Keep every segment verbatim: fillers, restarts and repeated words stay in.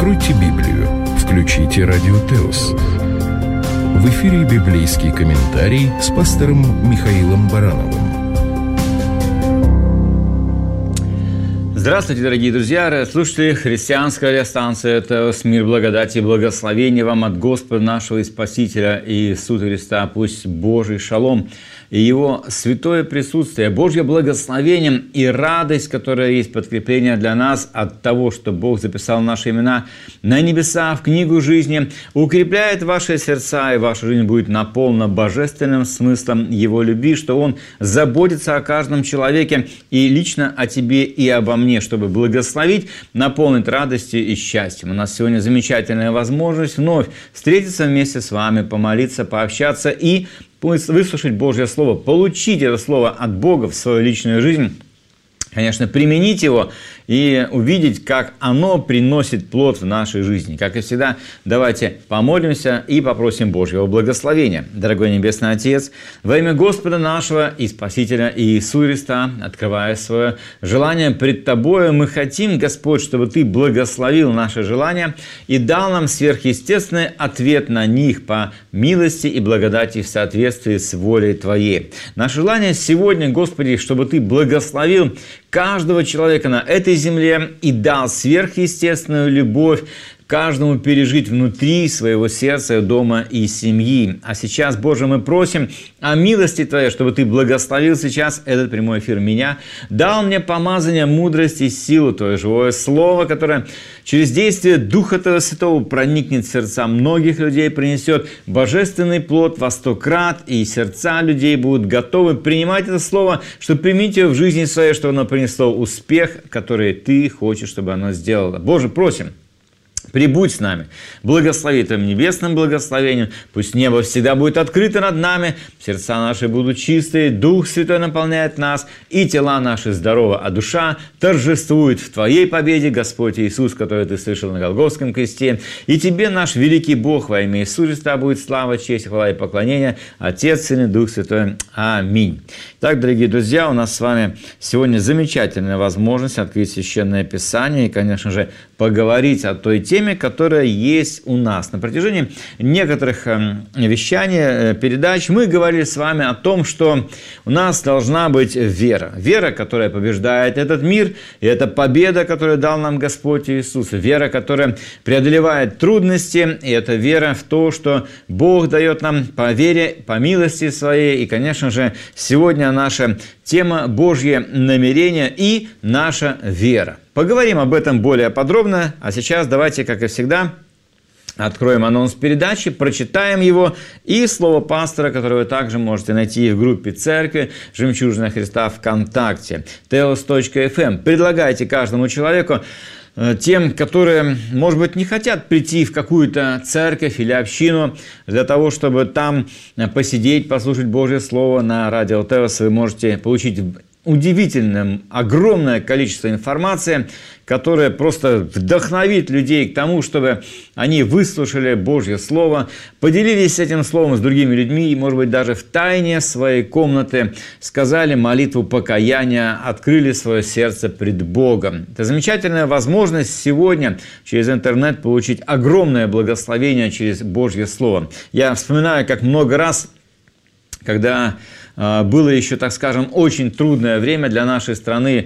Откройте Библию, включите Радио Теос. В эфире библейский комментарий с пастором Михаилом Барановым. Здравствуйте, дорогие друзья, слушатели христианской радиостанции «Теос». Мир, благодати и благословения вам от Господа нашего и Спасителя Иисуса Христа. Пусть Божий шалом и Его святое присутствие, Божье благословение и радость, которая есть подкрепление для нас от того, что Бог записал наши имена на небеса, в книгу жизни, укрепляет ваши сердца, и ваша жизнь будет наполнена божественным смыслом Его любви, что Он заботится о каждом человеке и лично о тебе и обо мне, чтобы благословить, наполнить радостью и счастьем. У нас сегодня замечательная возможность вновь встретиться вместе с вами, помолиться, пообщаться и выслушать Божье Слово, получить это Слово от Бога в свою личную жизнь, конечно, применить его и увидеть, как оно приносит плод в нашей жизни. Как и всегда, давайте помолимся и попросим Божьего благословения. Дорогой Небесный Отец, во имя Господа нашего и Спасителя Иисуса Христа, открывая свое желание пред Тобою, мы хотим, Господь, чтобы Ты благословил наши желания и дал нам сверхъестественный ответ на них по милости и благодати в соответствии с волей Твоей. Наше желание сегодня, Господи, чтобы Ты благословил каждого человека на этой земле и дал сверхъестественную любовь каждому пережить внутри своего сердца, дома и семьи. А сейчас, Боже, мы просим о милости Твоей, чтобы Ты благословил сейчас этот прямой эфир меня, дал мне помазание, мудрость и силу Твое живое Слово, которое через действие Духа Твоего Святого проникнет в сердца многих людей, принесет божественный плод во сто крат, и сердца людей будут готовы принимать это Слово, чтобы применить его в жизни своей, чтобы оно принесло успех, который Ты хочешь, чтобы оно сделало. Боже, просим, прибудь с нами, благослови Твоим небесным благословением, пусть небо всегда будет открыто над нами, сердца наши будут чистые, Дух Святой наполняет нас, и тела наши здоровы, а душа торжествует в Твоей победе, Господь Иисус, который Ты совершил на Голгофском кресте. И Тебе, наш великий Бог, во имя Иисуса Христа будет слава, честь, хвала и поклонение, Отец, Сын и Дух Святой. Аминь. Так, дорогие друзья, у нас с вами сегодня замечательная возможность открыть Священное Писание и, конечно же, поговорить о той теме, которая есть у нас. На протяжении некоторых вещаний, передач мы говорили с вами о том, что у нас должна быть вера. Вера, которая побеждает этот мир, и это победа, которую дал нам Господь Иисус. Вера, которая преодолевает трудности, и это вера в то, что Бог дает нам по вере, по милости Своей. И, конечно же, сегодня наша тема Божье намерение и наша вера. Поговорим об этом более подробно, а сейчас давайте, как и всегда, откроем анонс передачи, прочитаем его и слово пастора, которое вы также можете найти в группе церкви «Жемчужина Христа» ВКонтакте, теос точка эф эм. Предлагайте каждому человеку, тем, которые, может быть, не хотят прийти в какую-то церковь или общину для того, чтобы там посидеть, послушать Божье Слово на радио Теос, вы можете получить удивительное, огромное количество информации, которая просто вдохновит людей к тому, чтобы они выслушали Божье Слово, поделились этим Словом с другими людьми и, может быть, даже в тайне своей комнаты сказали молитву покаяния, открыли свое сердце пред Богом. Это замечательная возможность сегодня через интернет получить огромное благословение через Божье Слово. Я вспоминаю, как много раз, когда было еще, так скажем, очень трудное время для нашей страны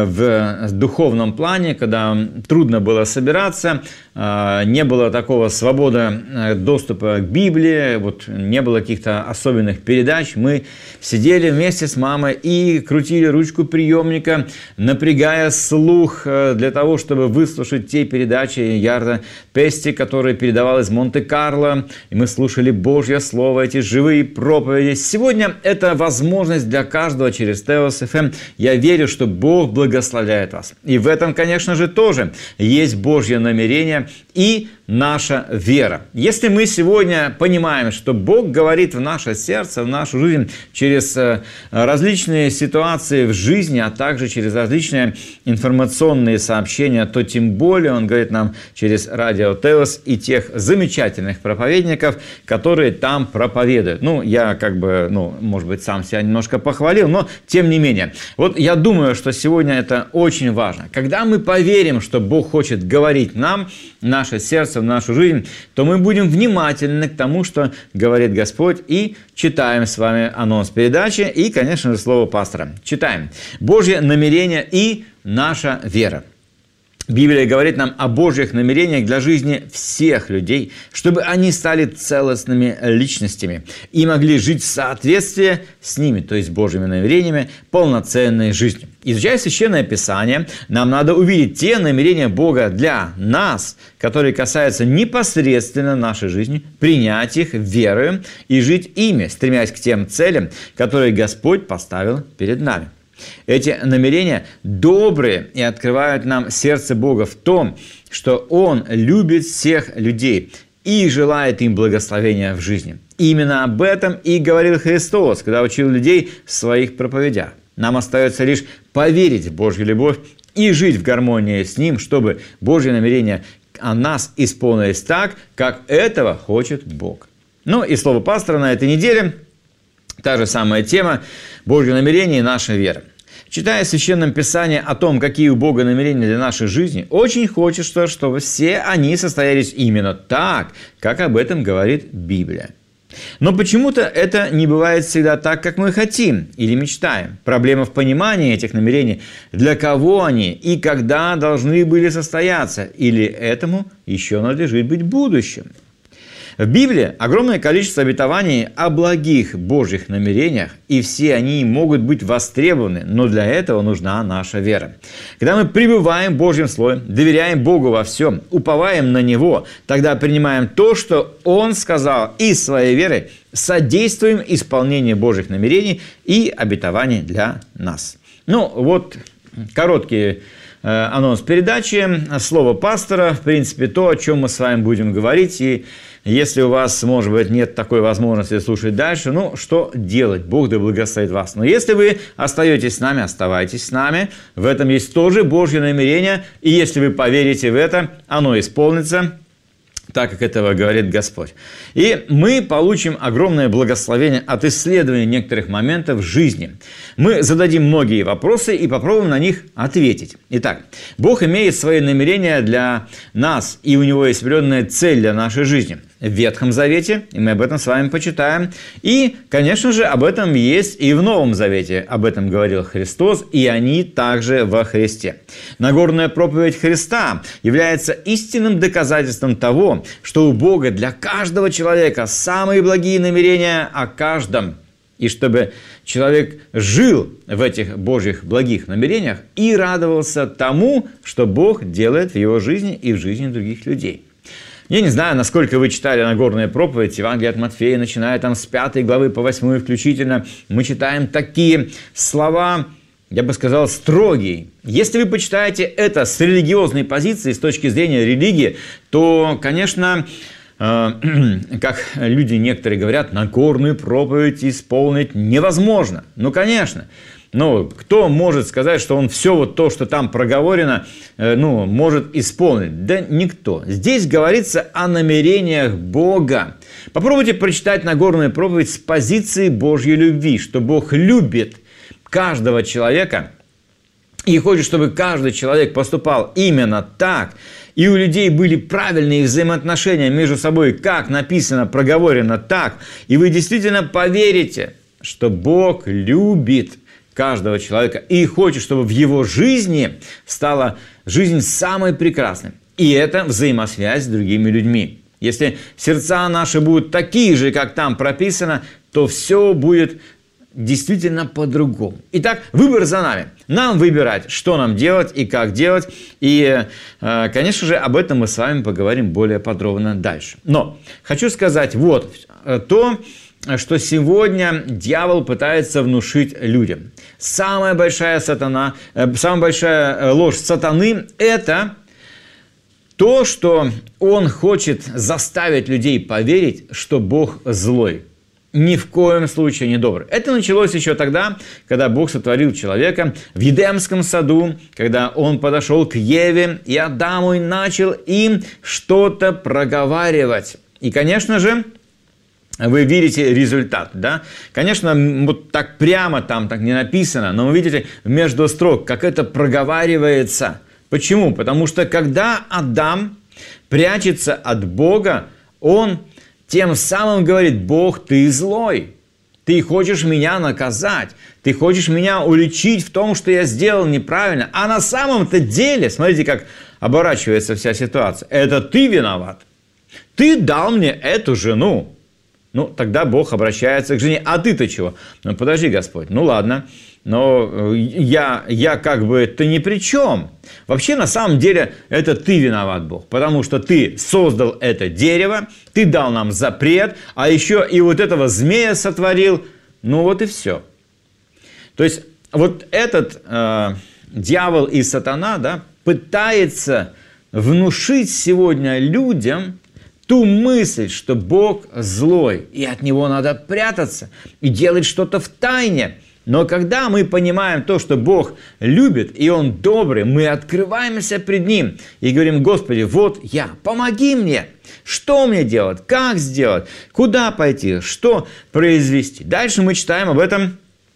в духовном плане, когда трудно было собираться, не было такого свободы доступа к Библии, вот не было каких-то особенных передач. Мы сидели вместе с мамой и крутили ручку приемника, напрягая слух для того, чтобы выслушать те передачи Ярда Пести, которые передавал из Монте-Карло. И мы слушали Божье Слово, эти живые проповеди. Сегодня это возможность для каждого через Теос точка эф эм. Я верю, что Бог благословляет вас. И в этом, конечно же, тоже есть Божье намерение и наша вера. Если мы сегодня понимаем, что Бог говорит в наше сердце, в нашу жизнь через различные ситуации в жизни, а также через различные информационные сообщения, то тем более Он говорит нам через радио Теос и тех замечательных проповедников, которые там проповедуют. Ну, я как бы, ну, может быть, сам себя немножко похвалил, но тем не менее. Вот я думаю, что сегодня это очень важно. Когда мы поверим, что Бог хочет говорить нам, в наше сердце, в нашу жизнь, то мы будем внимательны к тому, что говорит Господь, и читаем с вами анонс передачи и, конечно же, слово пастора. Читаем. Божье намерение и наша вера. Библия говорит нам о Божьих намерениях для жизни всех людей, чтобы они стали целостными личностями и могли жить в соответствии с ними, то есть Божьими намерениями, полноценной жизнью. Изучая Священное Писание, нам надо увидеть те намерения Бога для нас, которые касаются непосредственно нашей жизни, принять их верою и жить ими, стремясь к тем целям, которые Господь поставил перед нами. Эти намерения добрые и открывают нам сердце Бога в том, что Он любит всех людей и желает им благословения в жизни. Именно об этом и говорил Христос, когда учил людей в своих проповедях. Нам остается лишь поверить в Божью любовь и жить в гармонии с Ним, чтобы Божьи намерения о нас исполнились так, как этого хочет Бог. Ну и слово пастора на этой неделе. Та же самая тема – Божье намерение и наша вера. Читая в Священном Писании о том, какие у Бога намерения для нашей жизни, очень хочется, чтобы все они состоялись именно так, как об этом говорит Библия. Но почему-то это не бывает всегда так, как мы хотим или мечтаем. Проблема в понимании этих намерений, для кого они и когда должны были состояться, или этому еще надлежит быть будущим. В Библии огромное количество обетований о благих Божьих намерениях, и все они могут быть востребованы, но для этого нужна наша вера. Когда мы пребываем в Божьем Слове, доверяем Богу во всем, уповаем на Него, тогда принимаем то, что Он сказал, и своей верой содействуем исполнению Божьих намерений и обетований для нас. Ну, вот короткий анонс передачи, слово пастора, в принципе, то, о чем мы с вами будем говорить, и если у вас, может быть, нет такой возможности слушать дальше, ну, что делать? Бог да благословит вас. Но если вы остаетесь с нами, оставайтесь с нами. В этом есть тоже Божье намерение. И если вы поверите в это, оно исполнится, так как этого говорит Господь. И мы получим огромное благословение от исследования некоторых моментов в жизни. Мы зададим многие вопросы и попробуем на них ответить. Итак, Бог имеет свои намерения для нас, и у Него есть определенная цель для нашей жизни. В Ветхом Завете, и мы об этом с вами почитаем. И, конечно же, об этом есть и в Новом Завете. Об этом говорил Христос, и они также во Христе. Нагорная проповедь Христа является истинным доказательством того, что у Бога для каждого человека самые благие намерения о каждом. И чтобы человек жил в этих Божьих благих намерениях и радовался тому, что Бог делает в его жизни и в жизни других людей. Я не знаю, насколько вы читали Нагорную проповедь, Евангелие от Матфея, начиная там с пятой главы по восьмую включительно. Мы читаем такие слова, я бы сказал, строгие. Если вы почитаете это с религиозной позиции, с точки зрения религии, то, конечно, э, как люди некоторые говорят, Нагорную проповедь исполнить невозможно. Ну, конечно. Ну, кто может сказать, что он все вот то, что там проговорено, э, ну, может исполнить? Да никто. Здесь говорится о намерениях Бога. Попробуйте прочитать Нагорную проповедь с позиции Божьей любви, что Бог любит каждого человека и хочет, чтобы каждый человек поступал именно так, и у людей были правильные взаимоотношения между собой, как написано, проговорено так, и вы действительно поверите, что Бог любит каждого человека и хочет, чтобы в его жизни стала жизнь самой прекрасной. И это взаимосвязь с другими людьми. Если сердца наши будут такие же, как там прописано, то все будет действительно по-другому. Итак, выбор за нами. Нам выбирать, что нам делать и как делать. И, конечно же, об этом мы с вами поговорим более подробно дальше. Но хочу сказать вот то, что сегодня дьявол пытается внушить людям. Самая большая сатана, самая большая ложь сатаны – это то, что он хочет заставить людей поверить, что Бог злой. Ни в коем случае не добрый. Это началось еще тогда, когда Бог сотворил человека в Едемском саду, когда он подошел к Еве и Адаму и начал им что-то проговаривать. И, конечно же, вы видите результат, да? Конечно, вот так прямо там так не написано, но вы видите между строк, как это проговаривается. Почему? Потому что когда Адам прячется от Бога, он тем самым говорит: Бог, ты злой, ты хочешь меня наказать, ты хочешь меня уличить в том, что я сделал неправильно. А на самом-то деле, смотрите, как оборачивается вся ситуация. Это ты виноват. Ты дал мне эту жену. Ну, тогда Бог обращается к жене. А ты-то чего? Ну, подожди, Господь, ну ладно. Но я, я как бы ты ни при чем. Вообще, на самом деле, это ты виноват, Бог. Потому что ты создал это дерево, ты дал нам запрет, а еще и вот этого змея сотворил. Ну вот и все. То есть, вот этот э, дьявол и сатана, да, пытается внушить сегодня людям ту мысль, что Бог злой, и от Него надо прятаться и делать что-то в тайне. Но когда мы понимаем то, что Бог любит, и Он добрый, мы открываемся пред Ним и говорим: Господи, вот я, помоги мне, что мне делать, как сделать, куда пойти, что произвести. Дальше мы читаем об этом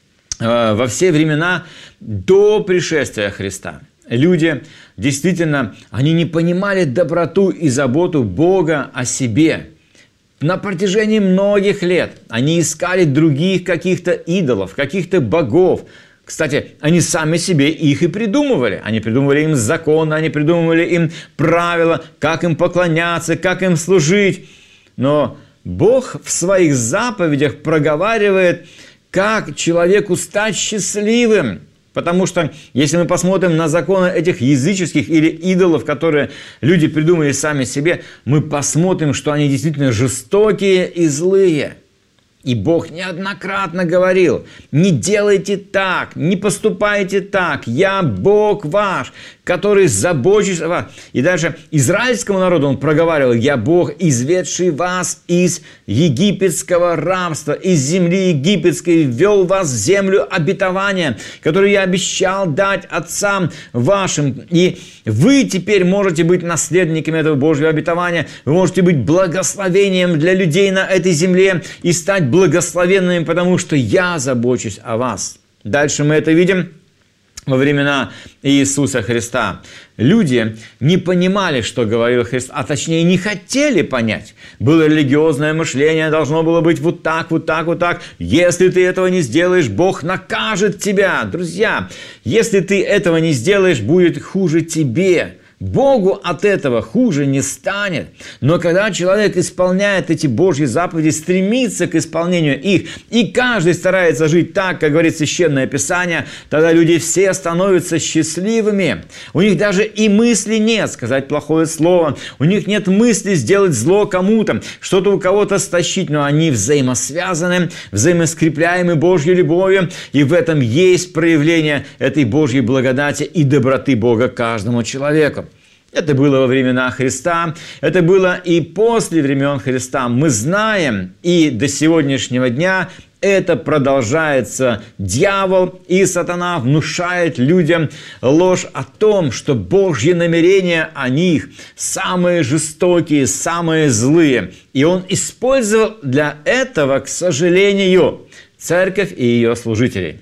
э, во все времена до пришествия Христа. Люди действительно, они не понимали доброту и заботу Бога о себе. На протяжении многих лет они искали других каких-то идолов, каких-то богов. Кстати, они сами себе их и придумывали. Они придумывали им законы, они придумывали им правила, как им поклоняться, как им служить. Но Бог в своих заповедях проговаривает, как человеку стать счастливым. Потому что, если мы посмотрим на законы этих языческих или идолов, которые люди придумали сами себе, мы посмотрим, что они действительно жестокие и злые. И Бог неоднократно говорил: не делайте так, не поступайте так, я Бог ваш, который забочусь о вас. И даже израильскому народу Он проговаривал: я Бог, изведший вас из египетского рабства, из земли египетской, ввел вас в землю обетования, которую я обещал дать отцам вашим. И вы теперь можете быть наследниками этого Божьего обетования, вы можете быть благословением для людей на этой земле и стать благословенными, потому что я забочусь о вас. Дальше мы это видим во времена Иисуса Христа. Люди не понимали, что говорил Христос, а точнее не хотели понять. Было религиозное мышление, должно было быть вот так, вот так, вот так. Если ты этого не сделаешь, Бог накажет тебя. Друзья, если ты этого не сделаешь, будет хуже тебе. Богу от этого хуже не станет. Но когда человек исполняет эти Божьи заповеди, стремится к исполнению их, и каждый старается жить так, как говорит Священное Писание, тогда люди все становятся счастливыми. У них даже и мысли нет сказать плохое слово, у них нет мысли сделать зло кому-то, что-то у кого-то стащить, но они взаимосвязаны, взаимоскрепляемы Божьей любовью, и в этом есть проявление этой Божьей благодати и доброты Бога каждому человеку. Это было во времена Христа, это было и после времен Христа. Мы знаем, и до сегодняшнего дня это продолжается. Дьявол и сатана внушает людям ложь о том, что Божьи намерения о них самые жестокие, самые злые. И он использовал для этого, к сожалению, церковь и ее служителей.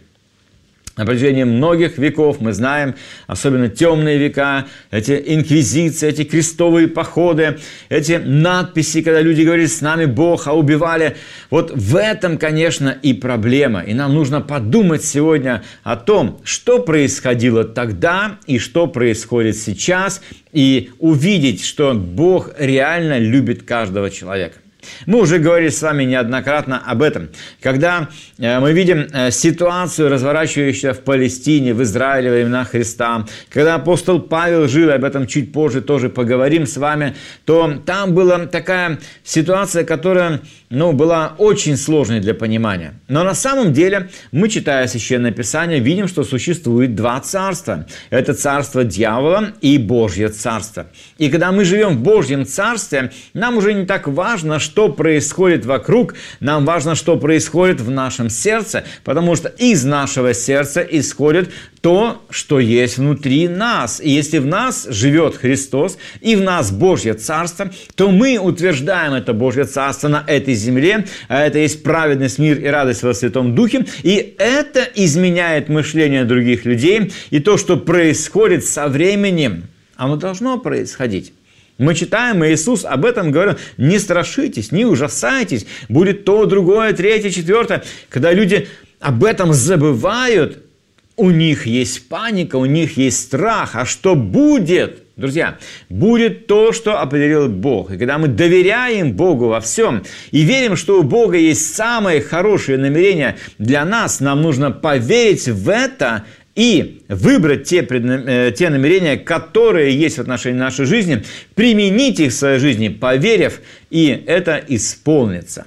На протяжении многих веков мы знаем, особенно темные века, эти инквизиции, эти крестовые походы, эти надписи, когда люди говорили: с нами Бог, а убивали. Вот в этом, конечно, и проблема. И нам нужно подумать сегодня о том, что происходило тогда и что происходит сейчас, и увидеть, что Бог реально любит каждого человека. Мы уже говорили с вами неоднократно об этом. Когда мы видим ситуацию, разворачивающуюся в Палестине, в Израиле во времена Христа, когда апостол Павел жил, об этом чуть позже тоже поговорим с вами, то там была такая ситуация, которая ну, была очень сложной для понимания. Но на самом деле мы, читая Священное Писание, видим, что существует два царства. Это царство дьявола и Божье царство. И когда мы живем в Божьем царстве, нам уже не так важно, что происходит вокруг, нам важно, что происходит в нашем сердце, потому что из нашего сердца исходит то, что есть внутри нас. И если в нас живет Христос и в нас Божье Царство, то мы утверждаем это Божье Царство на этой земле, а это есть праведность, мир и радость во Святом Духе, и это изменяет мышление других людей, и то, что происходит со временем, оно должно происходить. Мы читаем, и Иисус об этом говорил: не страшитесь, не ужасайтесь, будет то, другое, третье, четвертое. Когда люди об этом забывают, у них есть паника, у них есть страх. А что будет? Друзья, будет то, что определил Бог. И когда мы доверяем Богу во всем и верим, что у Бога есть самые хорошие намерения для нас, нам нужно поверить в это и выбрать те, те намерения, которые есть в отношении нашей жизни, применить их в своей жизни, поверив, и это исполнится.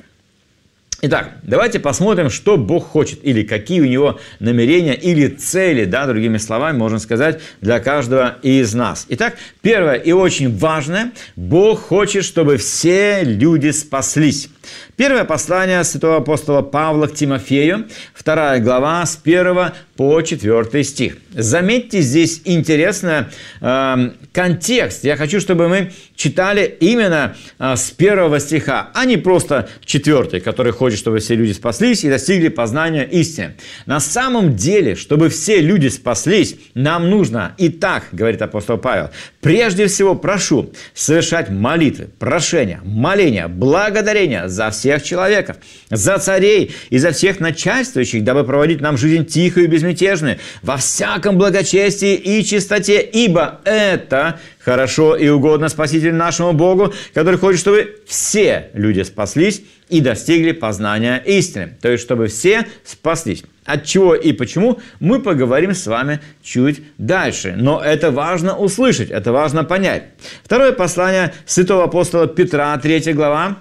Итак, давайте посмотрим, что Бог хочет, или какие у Него намерения, или цели, да, другими словами, можно сказать, для каждого из нас. Итак, первое и очень важное, Бог хочет, чтобы все люди спаслись. Первое послание святого апостола Павла к Тимофею, вторая глава, с первого по четвёртый стих. Заметьте, здесь интересный э, контекст. Я хочу, чтобы мы читали именно э, с первого стиха, а не просто четвертый, который хочет, чтобы все люди спаслись и достигли познания истины. На самом деле, чтобы все люди спаслись, нам нужно, и так, говорит апостол Павел, прежде всего прошу совершать молитвы, прошения, моления, благодарения за всех человеков, за царей и за всех начальствующих, дабы проводить нам жизнь тихую и безмятежную, во всяком благочестии и чистоте, ибо это хорошо и угодно Спасителю нашему Богу, который хочет, чтобы все люди спаслись и достигли познания истины. То есть, чтобы все спаслись. От чего и почему мы поговорим с вами чуть дальше. Но это важно услышать, это важно понять. Второе послание святого апостола Петра, третья глава,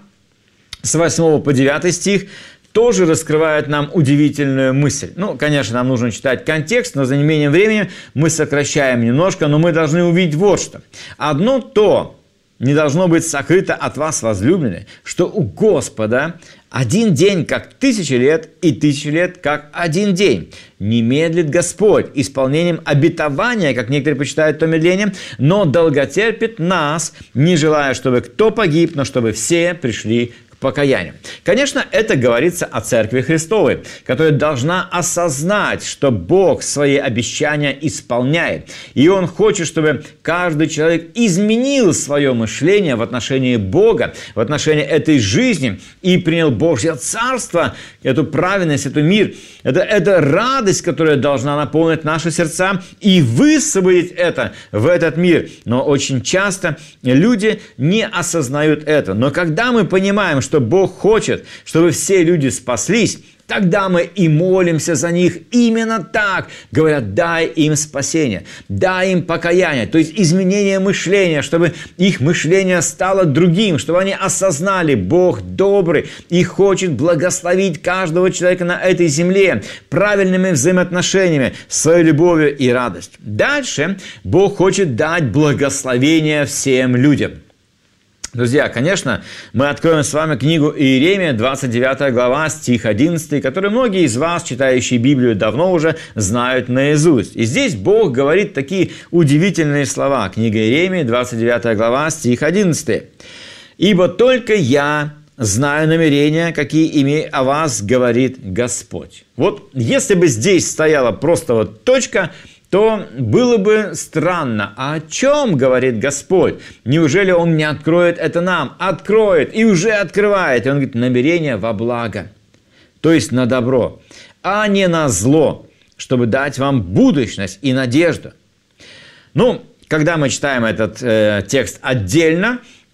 с восьмого по девятый стих, тоже раскрывает нам удивительную мысль. Ну, конечно, нам нужно читать контекст, но за неимением времени мы сокращаем немножко, но мы должны увидеть вот что. Одно то не должно быть сокрыто от вас, возлюбленные, что у Господа один день, как тысяча лет, и тысяча лет, как один день. Не медлит Господь исполнением обетования, как некоторые почитают то медлением, но долготерпит нас, не желая, чтобы кто погиб, но чтобы все пришли к покаянию. Конечно, это говорится о Церкви Христовой, которая должна осознать, что Бог свои обещания исполняет. И Он хочет, чтобы каждый человек изменил свое мышление в отношении Бога, в отношении этой жизни и принял Божье Царство, эту праведность, эту мир. Это, это радость, которая должна наполнить наши сердца и высвободить это в этот мир. Но очень часто люди не осознают это. Но когда мы понимаем, что Бог хочет, чтобы все люди спаслись, тогда мы и молимся за них именно так. Говорят, дай им спасение, дай им покаяние, то есть изменение мышления, чтобы их мышление стало другим, чтобы они осознали, Бог добрый и хочет благословить каждого человека на этой земле правильными взаимоотношениями, своей любовью и радостью. Дальше Бог хочет дать благословение всем людям. Друзья, конечно, мы откроем с вами книгу Иеремия, двадцать девятая глава, стих одиннадцатый, который многие из вас, читающие Библию, давно уже знают наизусть. И здесь Бог говорит такие удивительные слова. Книга Иеремии, двадцать девятая глава, стих одиннадцатый. «Ибо только я знаю намерения, какие имею о вас, говорит Господь». Вот если бы здесь стояла просто вот точка, то было бы странно. А о чем говорит Господь? Неужели Он не откроет это нам? Откроет и уже открывает. И Он говорит, намерение во благо, то есть на добро, а не на зло, чтобы дать вам будущность и надежду. Ну, когда мы читаем этот э, текст отдельно,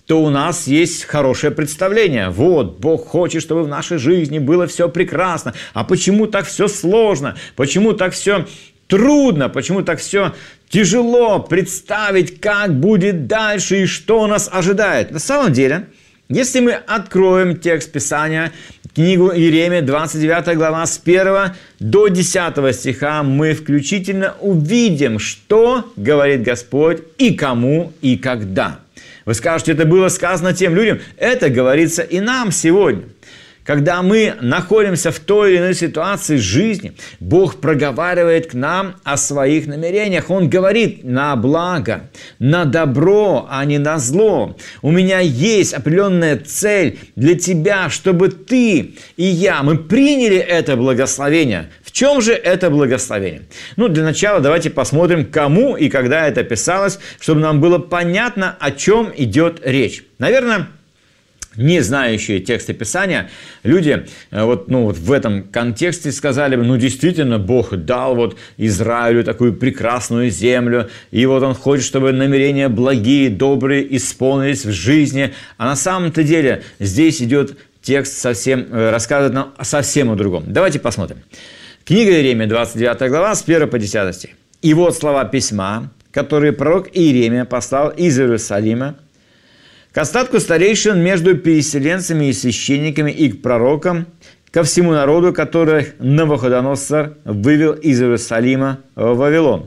то у нас есть хорошее представление. Вот, Бог хочет, чтобы в нашей жизни было все прекрасно. А почему так все сложно? Почему так все трудно? Почему так все тяжело представить, как будет дальше и что нас ожидает? На самом деле, если мы откроем текст Писания, книгу Иеремии, двадцать девятая глава, с первого до десятого стиха, мы включительно увидим, что говорит Господь и кому, и когда. Вы скажете, это было сказано тем людям. Это говорится и нам сегодня. Когда мы находимся в той или иной ситуации жизни, Бог проговаривает к нам о своих намерениях. Он говорит на благо, на добро, а не на зло. У меня есть определенная цель для тебя, чтобы ты и я, мы приняли это благословение. В чем же это благословение? Ну, для начала давайте посмотрим, кому и когда это писалось, чтобы нам было понятно, о чем идет речь. Наверное, не знающие тексты Писания, люди вот, ну, вот в этом контексте сказали бы, ну, действительно, Бог дал вот Израилю такую прекрасную землю, и вот Он хочет, чтобы намерения благие, добрые исполнились в жизни. А на самом-то деле здесь идет текст совсем, рассказывает нам совсем о другом. Давайте посмотрим. Книга Иеремии, двадцать девятая глава, с первого по десятый стих. «И вот слова письма, которые пророк Иеремия послал из Иерусалима к остатку старейшин между переселенцами и священниками и к пророкам, ко всему народу, который Навуходоносор вывел из Иерусалима в Вавилон».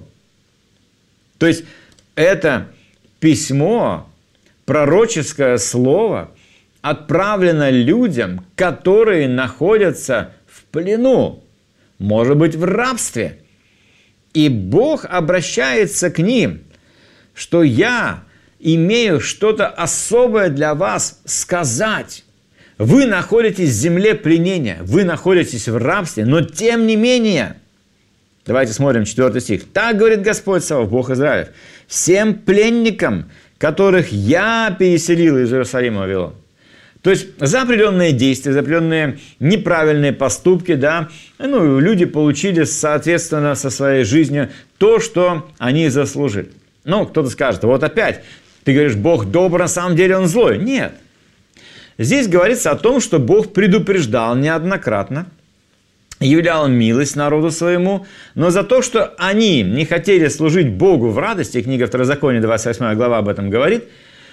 То есть, это письмо, пророческое слово, отправлено людям, которые находятся в плену, может быть, в рабстве. И Бог обращается к ним, что я имею что-то особое для вас сказать. Вы находитесь в земле пленения, вы находитесь в рабстве, но тем не менее, давайте смотрим четвёртый стих. «Так говорит Господь Саваоф, Бог Израилев, всем пленникам, которых я переселил из Иерусалима в Вавилон». То есть за определенные действия, за определенные неправильные поступки, да, ну, люди получили, соответственно, со своей жизнью то, что они заслужили. Ну, кто-то скажет, вот опять, ты говоришь, Бог добр, на самом деле Он злой. Нет. Здесь говорится о том, что Бог предупреждал неоднократно, являл милость народу своему, но за то, что они не хотели служить Богу в радости, книга Второзакония, двадцать восьмая глава об этом говорит,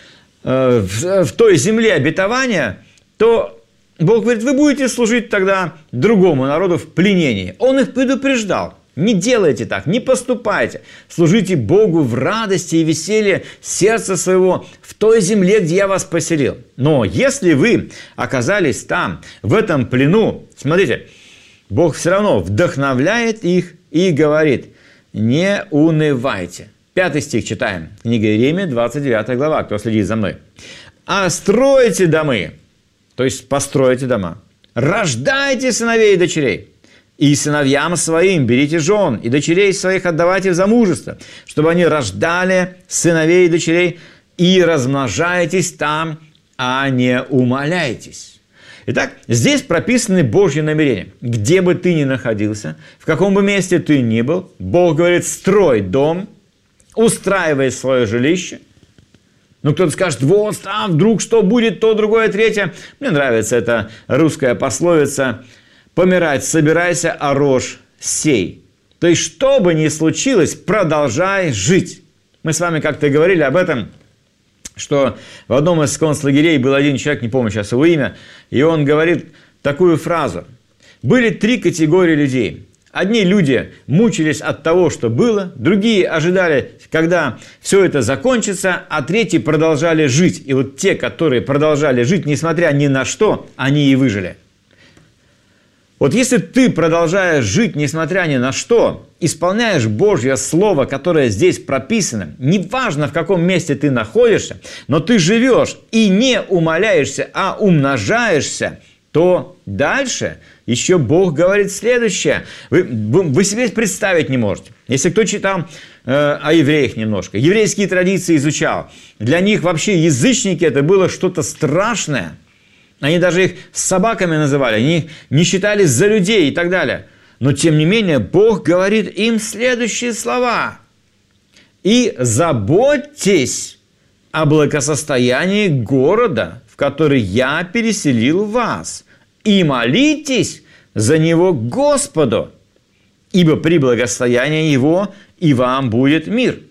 э, в, в той земле обетования, то Бог говорит, вы будете служить тогда другому народу в пленении. Он их предупреждал. Не делайте так, не поступайте. Служите Богу в радости и веселье сердца своего в той земле, где я вас поселил. Но если вы оказались там, в этом плену, смотрите, Бог все равно вдохновляет их и говорит, не унывайте. Пятый стих читаем. Книга Иеремии, двадцать девятая глава, кто следит за мной. «А стройте домы», то есть постройте дома, «рождайте сыновей и дочерей». И сыновьям своим берите жен, и дочерей своих отдавайте в замужество, чтобы они рождали сыновей и дочерей, и размножайтесь там, а не умаляйтесь. Итак, здесь прописаны Божьи намерения. Где бы ты ни находился, в каком бы месте ты ни был, Бог говорит, строй дом, устраивай свое жилище. Ну, кто-то скажет, вот там вдруг что будет, то, другое, третье. Мне нравится эта русская пословица «Помирать собирайся, а рожь сей». То есть, что бы ни случилось, продолжай жить. Мы с вами как-то говорили об этом, что в одном из концлагерей был один человек, не помню сейчас его имя, и он говорит такую фразу. Были три категории людей. Одни люди мучились от того, что было, другие ожидали, когда все это закончится, а третьи продолжали жить. И вот те, которые продолжали жить, несмотря ни на что, они и выжили. Вот если ты продолжаешь жить, несмотря ни на что, исполняешь Божье Слово, которое здесь прописано, неважно в каком месте ты находишься, но ты живешь и не умаляешься, а умножаешься, то дальше еще Бог говорит следующее. Вы, вы, вы себе представить не можете. Если кто читал э, о евреях немножко, еврейские традиции изучал, для них вообще язычники это было что-то страшное. Они даже их собаками называли, они их не считались за людей и так далее. Но, тем не менее, Бог говорит им следующие слова. «И заботьтесь о благосостоянии города, в который я переселил вас, и молитесь за него Господу, ибо при благосостоянии его и вам будет мир».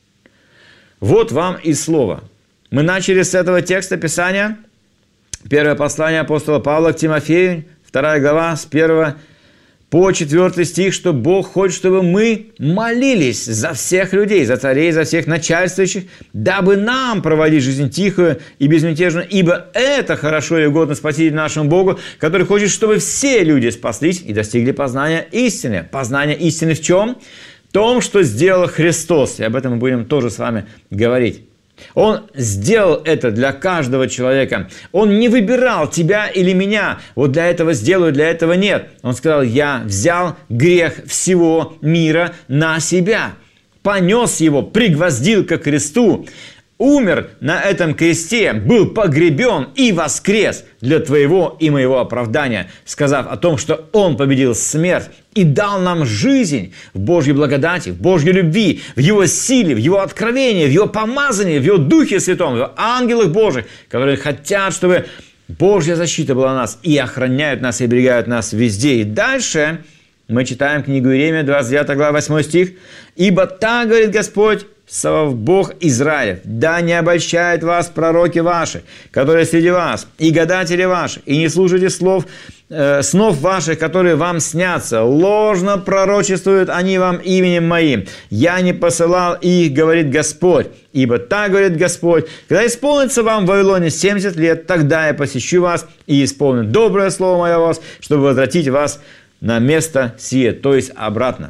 Вот вам и слово. Мы начали с этого текста Писания. Первое послание апостола Павла к Тимофею, вторая глава, с первого по четвертый стих, что Бог хочет, чтобы мы молились за всех людей, за царей, за всех начальствующих, дабы нам проводить жизнь тихую и безмятежную, ибо это хорошо и угодно Спасителю нашему Богу, который хочет, чтобы все люди спаслись и достигли познания истины. Познание истины в чем? В том, что сделал Христос. И об этом мы будем тоже с вами говорить. Он сделал это для каждого человека. Он не выбирал тебя или меня. Вот для этого сделаю, для этого нет. Он сказал: я взял грех всего мира на себя. Понес его, пригвоздил ко кресту. Умер на этом кресте, был погребен и воскрес для твоего и моего оправдания, сказав о том, что Он победил смерть и дал нам жизнь в Божьей благодати, в Божьей любви, в Его силе, в Его откровении, в Его помазании, в Его Духе Святом, в Его ангелах Божьих, которые хотят, чтобы Божья защита была у нас и охраняют нас, и оберегают нас везде. И дальше мы читаем книгу Иеремия, двадцать девятая глава, восьмой стих. «Ибо так говорит Господь, Саваоф, Бог Израилев, да не обольщают вас пророки ваши, которые среди вас, и гадатели ваши, и не слушайте слов, э, снов ваших, которые вам снятся. Ложно пророчествуют они вам именем моим. Я не посылал их, говорит Господь. Ибо так говорит Господь, когда исполнится вам в Вавилоне семьдесят лет, тогда я посещу вас и исполню доброе слово мое о вас, чтобы возвратить вас на место сие», то есть обратно.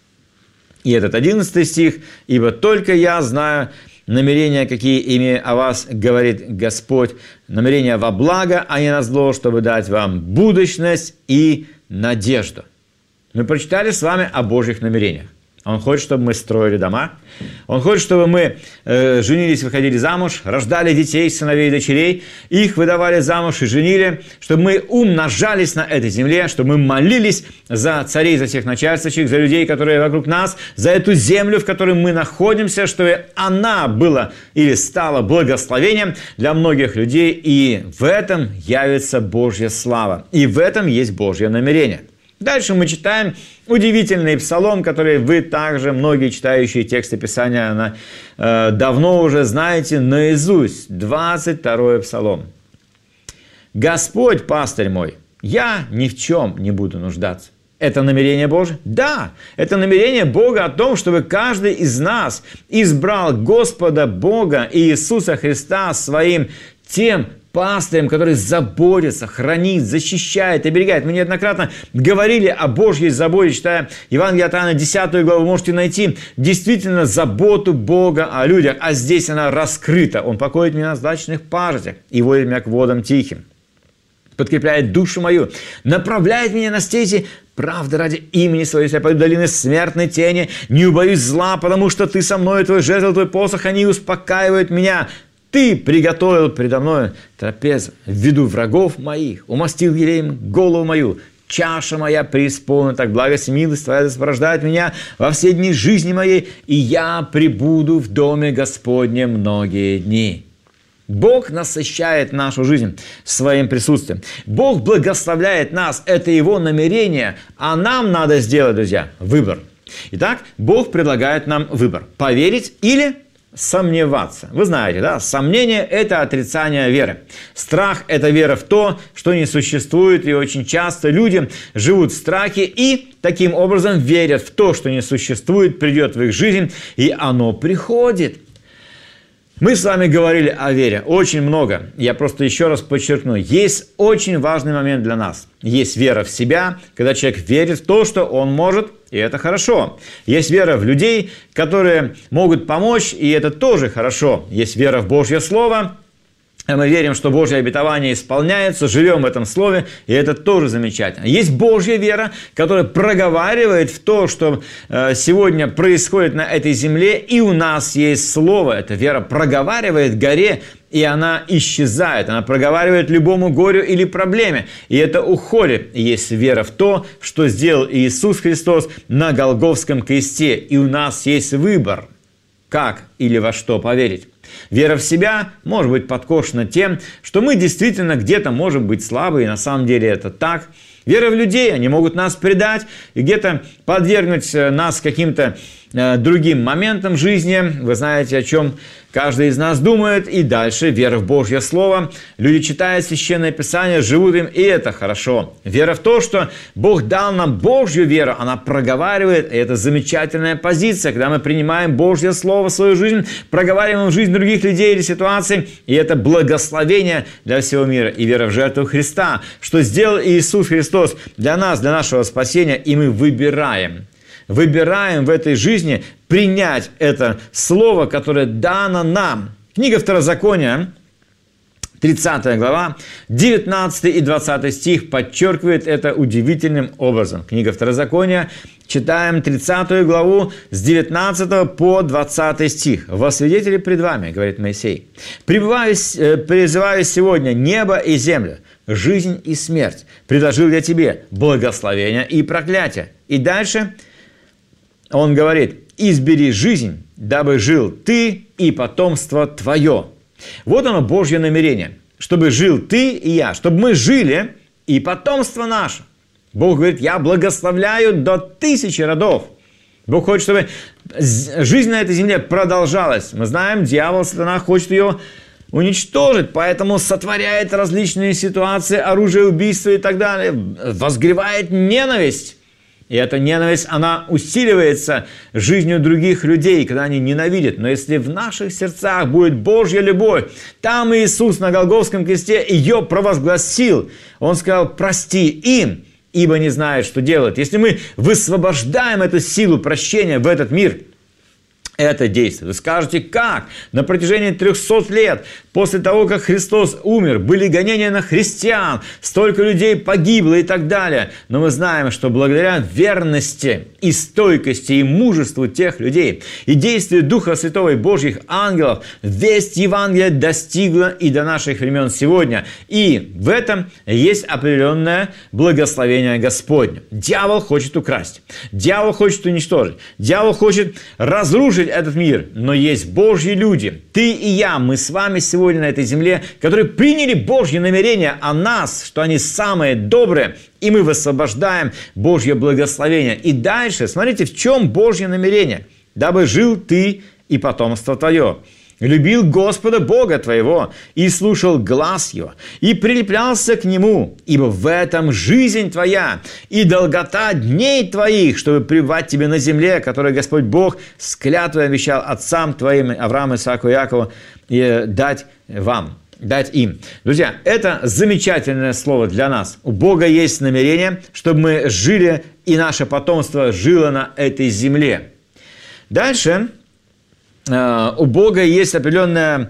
И этот одиннадцатый стих: «Ибо только я знаю намерения, какие имею о вас, говорит Господь, намерения во благо, а не на зло, чтобы дать вам будущность и надежду». Мы прочитали с вами о Божьих намерениях. Он хочет, чтобы мы строили дома. Он хочет, чтобы мы э, женились, выходили замуж, рождали детей, сыновей и дочерей, их выдавали замуж и женили, чтобы мы умножались на этой земле, чтобы мы молились за царей, за всех начальствующих, за людей, которые вокруг нас, за эту землю, в которой мы находимся, чтобы она была или стала благословением для многих людей, и в этом явится Божья слава, и в этом есть Божье намерение. Дальше мы читаем удивительный псалом, который вы также, многие читающие тексты Писания, э, давно уже знаете наизусть. двадцать второй псалом. «Господь, пастырь мой, я ни в чем не буду нуждаться». Это намерение Божие? Да, это намерение Бога о том, чтобы каждый из нас избрал Господа Бога и Иисуса Христа своим тем пастырем, который заботится, хранит, защищает, оберегает. Мы неоднократно говорили о Божьей заботе, читая Евангелие от Иоанна, десятую главу, можете найти действительно заботу Бога о людях, а здесь она раскрыта. Он покоит меня на злачных пажитях и водит меня к водам тихим, подкрепляет душу мою, направляет меня на стези правды ради имени своего. Если я пойду в долины смертной тени, не убоюсь зла, потому что ты со мной, твой жезл, твой посох, они успокаивают меня. Ты приготовил предо мной трапезу в виду врагов моих, умастил елеем голову мою. Чаша моя преисполнена, так благость и милость твоя сопровождает меня во все дни жизни моей, и я пребуду в доме Господнем многие дни». Бог насыщает нашу жизнь своим присутствием. Бог благословляет нас, это Его намерение, а нам надо сделать, друзья, выбор. Итак, Бог предлагает нам выбор: поверить или сомневаться. Вы знаете, да, сомнение – это отрицание веры. Страх – это вера в то, что не существует, и очень часто люди живут в страхе и таким образом верят в то, что не существует, придет в их жизнь, и оно приходит. Мы с вами говорили о вере очень много. Я просто еще раз подчеркну. Есть очень важный момент для нас. Есть вера в себя, когда человек верит в то, что он может, и это хорошо. Есть вера в людей, которые могут помочь, и это тоже хорошо. Есть вера в Божье Слово. Мы верим, что Божье обетование исполняется, живем в этом Слове, и это тоже замечательно. Есть Божья вера, которая проговаривает в то, что сегодня происходит на этой земле, и у нас есть Слово. Эта вера проговаривает горе, и она исчезает. Она проговаривает любому горю или проблеме, и это уходит. И есть вера в то, что сделал Иисус Христос на Голгофском кресте, и у нас есть выбор. как или во что поверить. Вера в себя может быть подкошена тем, что мы действительно где-то можем быть слабы, и на самом деле это так. Вера в людей, они могут нас предать и где-то подвергнуть нас каким-то э, другим моментам жизни. Вы знаете, о чем каждый из нас думает. И дальше вера в Божье Слово. Люди читают Священное Писание, живут им, и это хорошо. Вера в то, что Бог дал нам Божью веру, она проговаривает, и это замечательная позиция, когда мы принимаем Божье Слово в свою жизнь, проговариваем в жизнь других людей или ситуаций, и это благословение для всего мира. И вера в жертву Христа, что сделал Иисус Христос для нас, для нашего спасения, и мы выбираем. Выбираем в этой жизни принять это слово, которое дано нам. Книга Второзакония, тридцатая глава, девятнадцатый и двадцатый стих подчеркивает это удивительным образом. Книга Второзакония, читаем тридцатую главу с девятнадцатого по двадцатый стих. «Во свидетели пред вами, говорит Моисей, призываю сегодня небо и землю, жизнь и смерть. Предложил я тебе благословение и проклятие». И дальше он говорит: «Избери жизнь, дабы жил ты и потомство твое». Вот оно, Божье намерение. Чтобы жил ты и я, чтобы мы жили и потомство наше. Бог говорит: я благословляю до тысячи родов. Бог хочет, чтобы жизнь на этой земле продолжалась. Мы знаем, дьявол, сатана хочет ее уничтожить, поэтому сотворяет различные ситуации, оружие, убийства и так далее, возгревает ненависть. И эта ненависть, она усиливается жизнью других людей, когда они ненавидят. Но если в наших сердцах будет Божья любовь, там Иисус на Голгофском кресте ее провозгласил. Он сказал: прости им, ибо не знают, что делают. Если мы высвобождаем эту силу прощения в этот мир, это действие. Вы скажете, как? На протяжении трехсот лет после того, как Христос умер, были гонения на христиан, столько людей погибло и так далее. Но мы знаем, что благодаря верности и стойкости и мужеству тех людей и действию Духа Святого и Божьих ангелов, весть Евангелия достигла и до наших времен сегодня. И в этом есть определенное благословение Господне. Дьявол хочет украсть, дьявол хочет уничтожить, дьявол хочет разрушить этот мир, но есть Божьи люди, ты и я, мы с вами сегодня на этой земле, которые приняли Божьи намерения о нас, что они самые добрые, и мы высвобождаем Божье благословение. И дальше, смотрите, в чем Божье намерение? Дабы жил ты и потомство твое. Любил Господа Бога твоего и слушал глас Его, и прилеплялся к Нему, ибо в этом жизнь твоя и долгота дней твоих, чтобы пребывать тебе на земле, которую Господь Бог с клятвой обещал отцам твоим, Аврааму, Исааку и Якову, и дать вам, дать им. Друзья, это замечательное слово для нас. У Бога есть намерение, чтобы мы жили, и наше потомство жило на этой земле. Дальше... У Бога есть определенное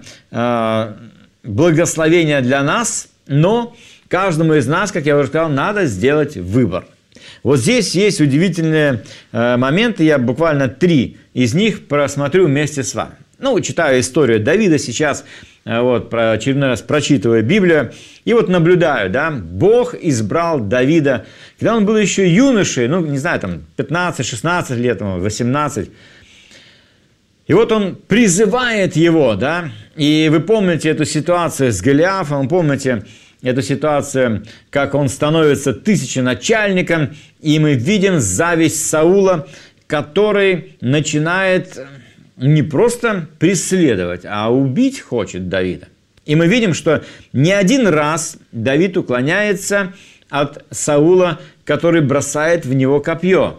благословение для нас, но каждому из нас, как я уже сказал, надо сделать выбор. Вот здесь есть удивительные моменты, я буквально три из них просмотрю вместе с вами. Ну, читаю историю Давида сейчас, вот, очередной раз прочитываю Библию, и вот наблюдаю, да, Бог избрал Давида, когда он был еще юношей, ну, не знаю, там, пятнадцать-шестнадцать лет, восемнадцать. И вот он призывает его, да, и вы помните эту ситуацию с Голиафом, помните эту ситуацию, как он становится тысяченачальником, и мы видим зависть Саула, который начинает не просто преследовать, а убить хочет Давида. И мы видим, что не один раз Давид уклоняется от Саула, который бросает в него копье.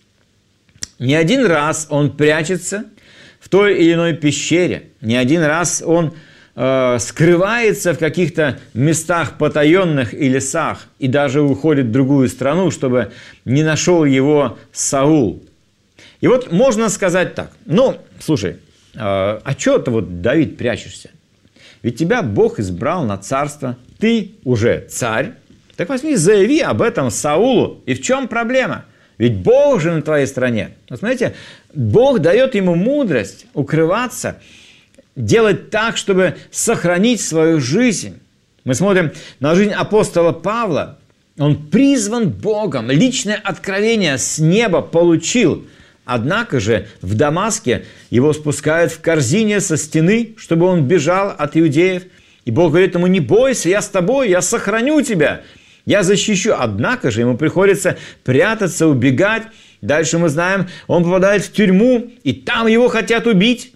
Не один раз он прячется в той или иной пещере. Не один раз он э, скрывается в каких-то местах потаенных и лесах и даже уходит в другую страну, чтобы не нашел его Саул. И вот можно сказать так: ну, слушай, э, а чего ты вот, Давид, прячешься? Ведь тебя Бог избрал на царство, ты уже царь. Так возьми, заяви об этом Саулу. И в чем проблема? Ведь Бог же на твоей стороне. Вот смотрите, Бог дает ему мудрость укрываться, делать так, чтобы сохранить свою жизнь. Мы смотрим на жизнь апостола Павла. Он призван Богом, личное откровение с неба получил Однако же в Дамаске его спускают в корзине со стены, чтобы он бежал от иудеев. И Бог говорит ему: не бойся, я с тобой, я сохраню тебя, я защищу. Однако же ему приходится прятаться, убегать. Дальше мы знаем, он попадает в тюрьму, и там его хотят убить.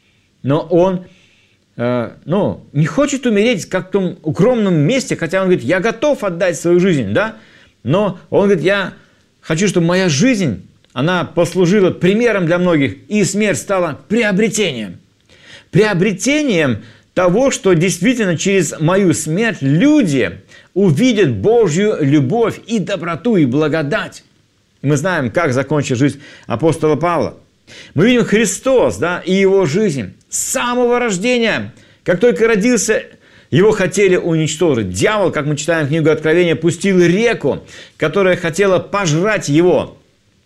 Но он э, ну, не хочет умереть как в том укромном месте, хотя он говорит: я готов отдать свою жизнь, да? Но он говорит: я хочу, чтобы моя жизнь, она послужила примером для многих, и смерть стала приобретением. Приобретением того, что действительно через мою смерть люди увидят Божью любовь и доброту, и благодать. И мы знаем, как закончилась жизнь апостола Павла. Мы видим Христос, да, и его жизнь с самого рождения. Как только родился, его хотели уничтожить. Дьявол, как мы читаем в книгу Откровения, пустил реку, которая хотела пожрать его.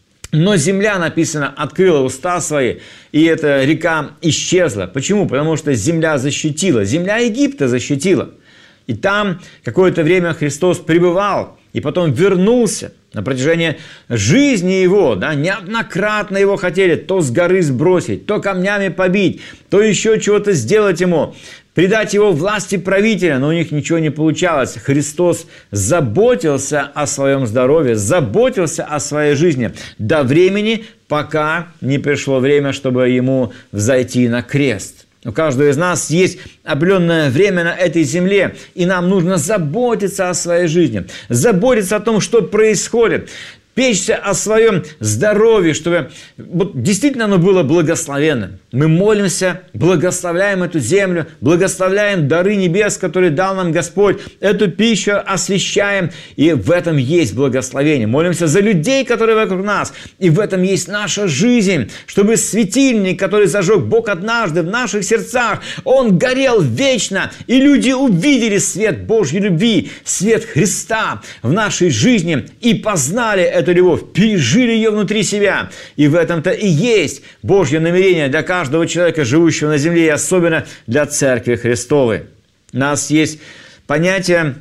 Но земля, написано, открыла уста свои, и эта река исчезла. Почему? Потому что земля защитила. Земля Египта защитила. И там какое-то время Христос пребывал, и потом вернулся. На протяжении жизни его, да, неоднократно его хотели то с горы сбросить, то камнями побить, то еще чего-то сделать ему, предать его власти правителя, но у них ничего не получалось. Христос заботился о своем здоровье, заботился о своей жизни до времени, пока не пришло время, чтобы ему взойти на крест. У каждого из нас есть определенное время на этой земле, и нам нужно заботиться о своей жизни, заботиться о том, что происходит, печься о своем здоровье, чтобы вот действительно оно было благословенным. Мы молимся, благословляем эту землю, благословляем дары небес, которые дал нам Господь, эту пищу освящаем, и в этом есть благословение. Молимся за людей, которые вокруг нас, и в этом есть наша жизнь, чтобы светильник, который зажег Бог однажды в наших сердцах, он горел вечно, и люди увидели свет Божьей любви, свет Христа в нашей жизни, и познали это эту любовь, пережили ее внутри себя. И в этом-то и есть Божье намерение для каждого человека, живущего на земле, и особенно для Церкви Христовой. У нас есть понятие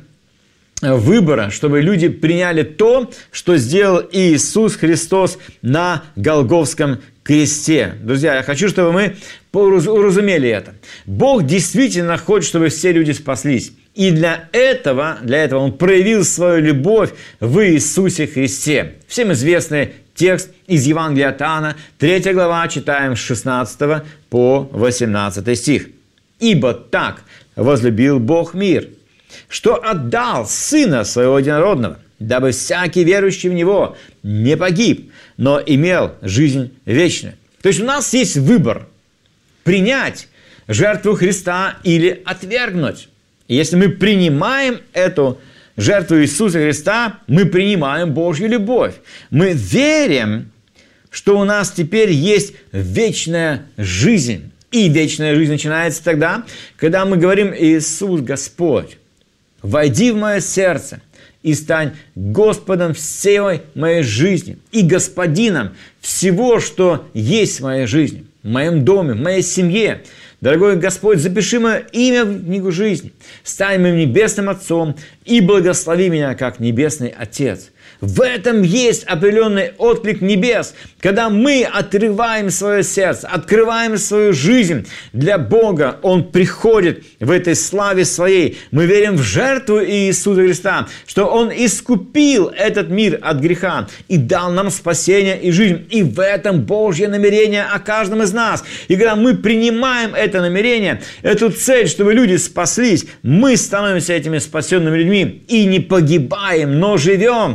выбора, чтобы люди приняли то, что сделал Иисус Христос на Голгофском кресте. Друзья, я хочу, чтобы мы уразумели это. Бог действительно хочет, чтобы все люди спаслись. И для этого, для этого Он проявил свою любовь в Иисусе Христе. Всем известный текст из Евангелия от Иоанна, третья глава, читаем с шестнадцатого по восемнадцатый стих. «Ибо так возлюбил Бог мир, что отдал Сына Своего Единородного, дабы всякий верующий в Него не погиб, но имел жизнь вечную». То есть у нас есть выбор – принять жертву Христа или отвергнуть. И если мы принимаем эту жертву Иисуса Христа, мы принимаем Божью любовь. Мы верим, что у нас теперь есть вечная жизнь. И вечная жизнь начинается тогда, когда мы говорим: «Иисус Господь, войди в мое сердце и стань Господом всей моей жизни и Господином всего, что есть в моей жизни, в моем доме, в моей семье. Дорогой Господь, запиши мое имя в книгу жизни, стань моим небесным Отцом и благослови меня, как Небесный Отец». В этом есть определенный отклик небес, когда мы отрываем свое сердце, открываем свою жизнь для Бога. Он приходит в этой славе своей. Мы верим в жертву Иисуса Христа, что Он искупил этот мир от греха и дал нам спасение и жизнь. И в этом Божье намерение о каждом из нас. И когда мы принимаем это намерение, эту цель, чтобы люди спаслись, мы становимся этими спасенными людьми и не погибаем, но живем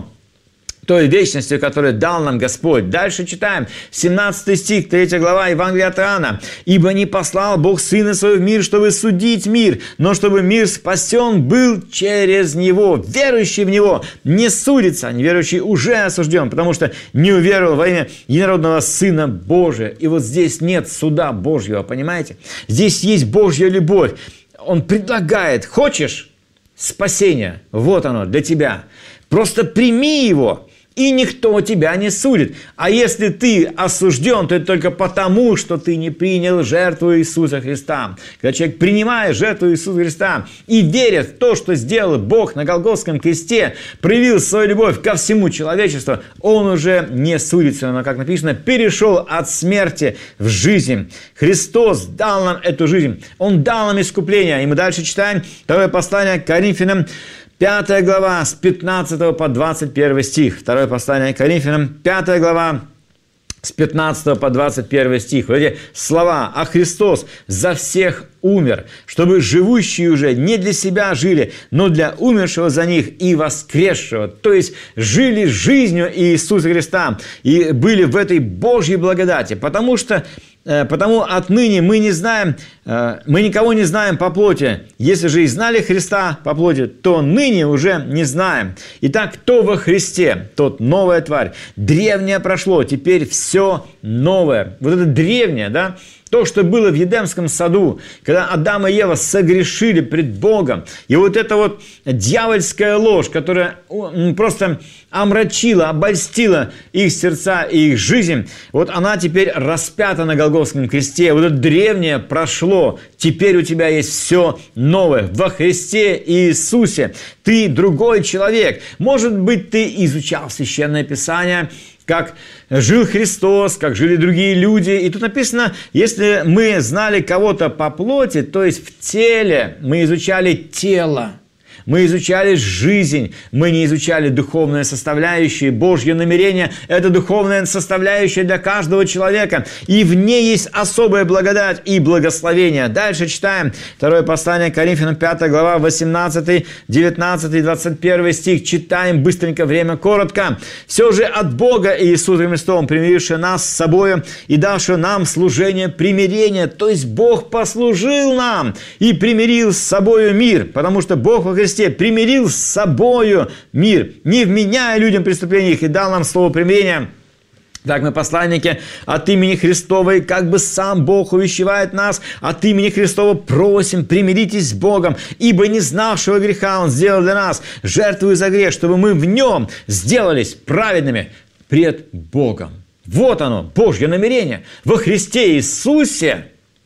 той вечностью, которую дал нам Господь. Дальше читаем семнадцатый стих, третья глава Евангелия от Иоанна. «Ибо не послал Бог Сына Своего в мир, чтобы судить мир, но чтобы мир спасен был через Него». Верующий в Него не судится, а неверующий уже осужден, потому что не уверовал во имя единородного Сына Божия. И вот здесь нет суда Божьего, понимаете? Здесь есть Божья любовь. Он предлагает: хочешь спасения? Вот оно для тебя. Просто прими его. и никто тебя не судит. А если ты осужден, то это только потому, что ты не принял жертву Иисуса Христа. Когда человек принимает жертву Иисуса Христа и верит в то, что сделал Бог на Голгофском кресте, проявил свою любовь ко всему человечеству, он уже не судится, но, как написано, перешел от смерти в жизнь. Христос дал нам эту жизнь. Он дал нам искупление. И мы дальше читаем второе послание к Коринфянам, пятая глава, с пятнадцатого по двадцать первый стих. Второе послание к Коринфянам, пятая глава, с пятнадцатого по двадцать первый стих. Вот эти слова: «А Христос за всех умер, чтобы живущие уже не для себя жили, но для умершего за них и воскресшего». То есть жили жизнью Иисуса Христа и были в этой Божьей благодати, потому что Потому отныне мы не знаем, мы никого не знаем по плоти. Если же и знали Христа по плоти, то ныне уже не знаем. Итак, кто во Христе, тот новая тварь. Древнее прошло, теперь все новое. Вот это древнее, да? То, что было в Едемском саду, когда Адам и Ева согрешили пред Богом. И вот эта вот дьявольская ложь, которая просто омрачила, обольстила их сердца и их жизнь, вот она теперь распята на Голгофском кресте. Вот это древнее прошло. Теперь у тебя есть все новое. Во Христе Иисусе ты другой человек. Может быть, ты изучал Священное Писание, как жил Христос, как жили другие люди. И тут написано, если мы знали кого-то по плоти, то есть в теле, мы изучали тело, мы изучали жизнь, мы не изучали духовные составляющие. Божье намерение – это духовная составляющая для каждого человека. И в ней есть особая благодать и благословение. Дальше читаем второе послание к Коринфянам, пятая глава, восемнадцатый, девятнадцатый, двадцать первый стих. Читаем быстренько, время коротко. «Все же от Бога Иисуса Христа, примиривший нас с собой и давший нам служение примирения». То есть Бог послужил нам и примирил с собою мир, потому что Бог во Христе примирил с собою мир, не вменяя людям преступления их, и дал нам слово примирения. Так мы, посланники от имени Христовой, как бы сам Бог увещевает нас, от имени Христова просим, примиритесь с Богом, ибо не знавшего греха Он сделал для нас жертву за грех, чтобы мы в Нем сделались праведными пред Богом. Вот оно, Божье намерение. Во Христе Иисусе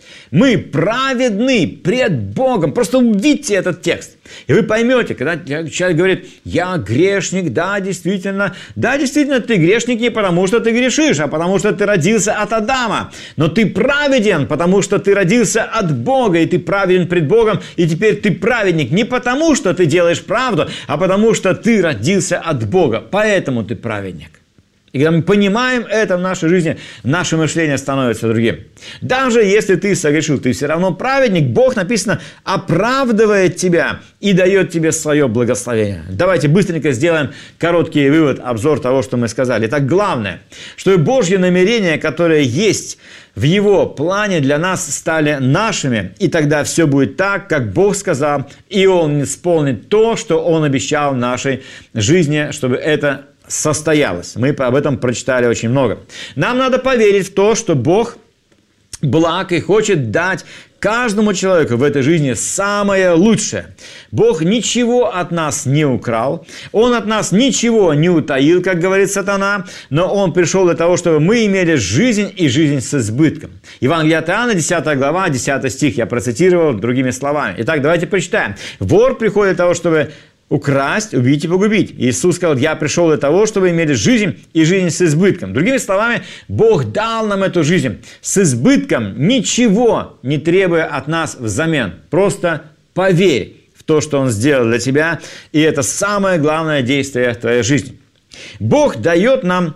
мы праведны пред Богом. Просто увидите этот текст. И вы поймете, когда человек говорит: я грешник, да, действительно. Да, действительно, ты грешник не потому, что ты грешишь, а потому, что ты родился от Адама. Но ты праведен, потому что ты родился от Бога, и ты праведен пред Богом, и теперь ты праведник не потому, что ты делаешь правду, а потому, что ты родился от Бога. Поэтому ты праведник. И когда мы понимаем это в нашей жизни, наше мышление становится другим. Даже если ты согрешил, ты все равно праведник. Бог, написано, оправдывает тебя и дает тебе свое благословение. Давайте быстренько сделаем короткий вывод, обзор того, что мы сказали. Итак, главное, что Божье намерение, которое есть в Его плане, для нас стали нашими. И тогда все будет так, как Бог сказал, и Он исполнит то, что Он обещал в нашей жизни, чтобы это состоялось. Мы об этом прочитали очень много. Нам надо поверить в то, что Бог благ и хочет дать каждому человеку в этой жизни самое лучшее. Бог ничего от нас не украл, Он от нас ничего не утаил, как говорит сатана, но Он пришел для того, чтобы мы имели жизнь и жизнь с избытком. Евангелие от Иоанна, десятая глава, десятый стих, я процитировал другими словами. Итак, давайте прочитаем. «Вор приходит для того, чтобы украсть, убить и погубить. Иисус сказал: я пришел для того, чтобы иметь жизнь и жизнь с избытком». Другими словами, Бог дал нам эту жизнь с избытком, ничего не требуя от нас взамен. Просто поверь в то, что Он сделал для тебя, и это самое главное действие в твоей жизни. Бог дает нам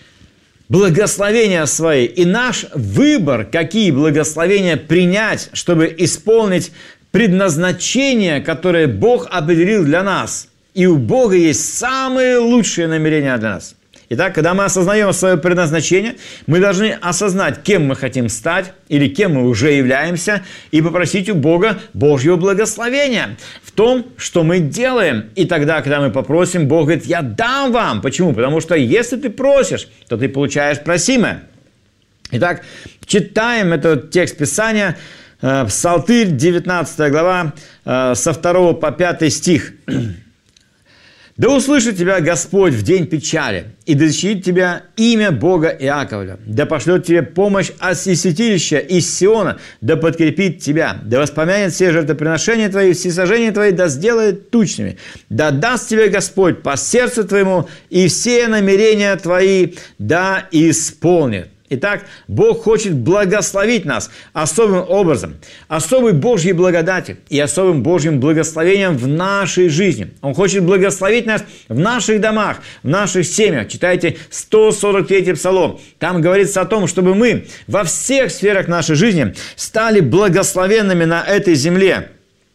благословения свои, и наш выбор, какие благословения принять, чтобы исполнить предназначение, которое Бог определил для нас. И у Бога есть самые лучшие намерения для нас. Итак, когда мы осознаем свое предназначение, мы должны осознать, кем мы хотим стать, или кем мы уже являемся, и попросить у Бога Божьего благословения в том, что мы делаем. И тогда, когда мы попросим, Бог говорит: я дам вам. Почему? Потому что если ты просишь, то ты получаешь просимое. Итак, читаем этот текст Писания, Псалтырь, девятнадцатая глава, со второго по пятый стих. Да услышит тебя Господь в день печали, и да защитит тебя имя Бога Иаковля. Да пошлет тебе помощь от святилища из Сиона, да подкрепит тебя. Да воспомянет все жертвоприношения твои, все сожжения твои, да сделает тучными. Да даст тебе Господь по сердцу твоему, и все намерения твои да исполнит. Итак, Бог хочет благословить нас особым образом, особой Божьей благодати и особым Божьим благословением в нашей жизни. Он хочет благословить нас в наших домах, в наших семьях. Читайте сто сорок третий Псалом. Там говорится о том, чтобы мы во всех сферах нашей жизни стали благословенными на этой земле.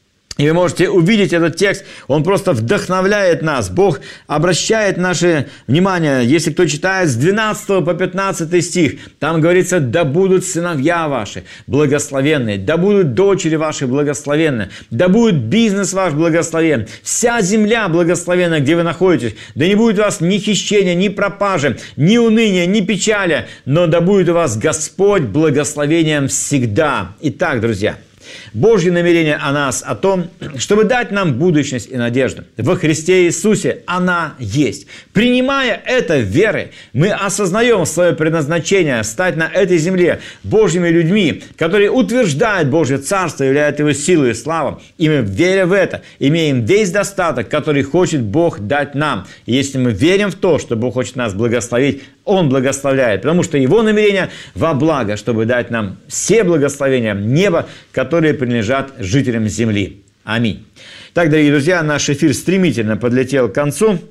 И вы можете увидеть этот текст, он просто вдохновляет нас. Бог обращает наше внимание, если кто читает с двенадцатого по пятнадцатый стих, там говорится: «Да будут сыновья ваши благословенные, да будут дочери ваши благословенны, да будет бизнес ваш благословен, вся земля благословенна, где вы находитесь, да не будет у вас ни хищения, ни пропажи, ни уныния, ни печали, но да будет у вас Господь благословением всегда». Итак, друзья, Божье намерение о нас, о том, чтобы дать нам будущность и надежду. Во Христе Иисусе она есть. Принимая это верой, мы осознаем свое предназначение стать на этой земле Божьими людьми, которые утверждают Божье Царство, являют его силу и славу. И мы, веря в это, имеем весь достаток, который хочет Бог дать нам. И если мы верим в то, что Бог хочет нас благословить, Он благословляет, потому что Его намерение во благо, чтобы дать нам все благословения неба, которые принадлежат жителям земли. Аминь. Так, дорогие друзья, наш эфир стремительно подлетел к концу.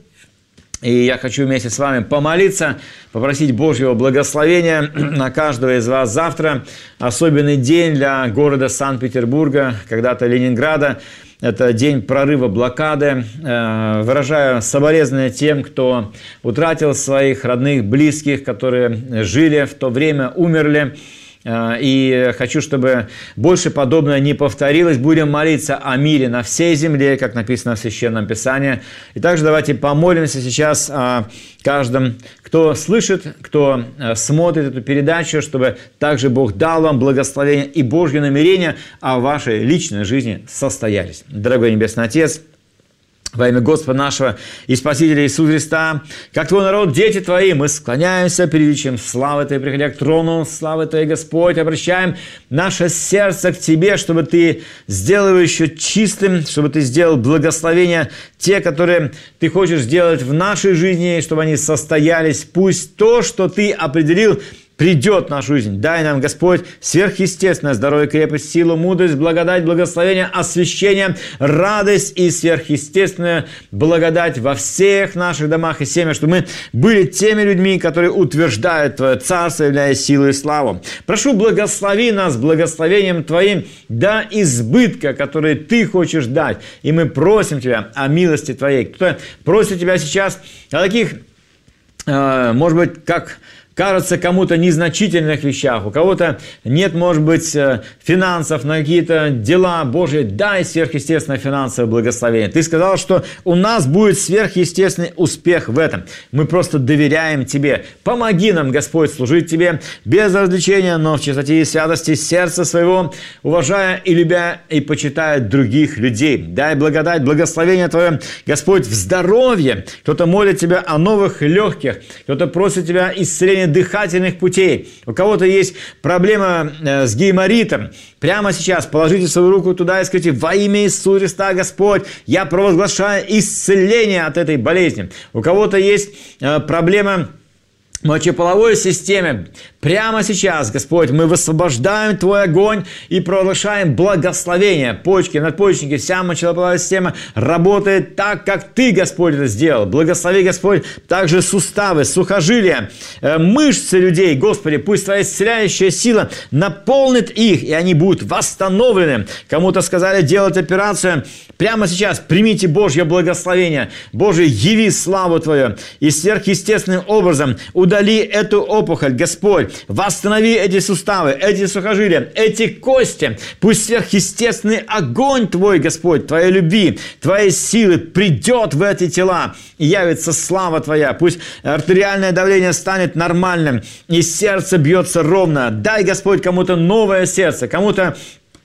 И я хочу вместе с вами помолиться, попросить Божьего благословения на каждого из вас завтра. Особенный день для города Санкт-Петербурга, когда-то Ленинграда. Это день прорыва блокады. Выражаю соболезнования тем, кто утратил своих родных, близких, которые жили в то время, умерли. И хочу, чтобы больше подобное не повторилось. Будем молиться о мире на всей земле, как написано в Священном Писании. И также давайте помолимся сейчас о каждом, кто слышит, кто смотрит эту передачу, чтобы также Бог дал вам благословение и Божье намерение о вашей личной жизни состоялись. Дорогой Небесный Отец, во имя Господа нашего и Спасителя Иисуса Христа, как Твой народ, дети Твои, мы склоняемся перед Чем славы Твоей, приходя к трону, славы Твоей, Господь, обращаем наше сердце к Тебе, чтобы Ты сделал его еще чистым, чтобы Ты сделал благословения, те, которые Ты хочешь сделать в нашей жизни, чтобы они состоялись. Пусть то, что Ты определил, придет в нашу жизнь. Дай нам, Господь, сверхъестественное здоровье, крепость, силу, мудрость, благодать, благословение, освящение, радость и сверхъестественная благодать во всех наших домах и семьях, чтобы мы были теми людьми, которые утверждают Твое Царство, являясь силой и славу. Прошу, благослови нас благословением Твоим до избытка, который Ты хочешь дать. И мы просим Тебя о милости Твоей. Кто-то просит Тебя сейчас о таких, э, может быть, как... кажется кому-то незначительных вещах, у кого-то нет, может быть, финансов на какие-то дела Божьи, дай сверхъестественное финансовое благословение. Ты сказал, что у нас будет сверхъестественный успех в этом. Мы просто доверяем Тебе. Помоги нам, Господь, служить Тебе без развлечения, но в чистоте и святости сердца своего, уважая и любя и почитая других людей. Дай благодать, благословение Твое, Господь, в здоровье. Кто-то молит Тебя о новых легких, кто-то просит Тебя исцеления дыхательных путей. У кого-то есть проблема с гайморитом. Прямо сейчас положите свою руку туда и скажите: во имя Иисуса Христа, Господь, я провозглашаю исцеление от этой болезни. У кого-то есть проблема в мочеполовой системе. Прямо сейчас, Господь, мы высвобождаем Твой огонь и провозглашаем благословение. Почки, надпочечники, вся мочеполовая система работает так, как Ты, Господь, это сделал. Благослови, Господь, также суставы, сухожилия, мышцы людей. Господи, пусть Твоя исцеляющая сила наполнит их, и они будут восстановлены. Кому-то сказали делать операцию. Прямо сейчас примите Божье благословение. Боже, яви славу Твою и сверхъестественным образом удали эту опухоль, Господь. Восстанови эти суставы, эти сухожилия, эти кости. Пусть сверхъестественный огонь Твой, Господь, Твоей любви, Твоей силы придет в эти тела и явится слава Твоя. Пусть артериальное давление станет нормальным и сердце бьется ровно. Дай, Господь, кому-то новое сердце, кому-то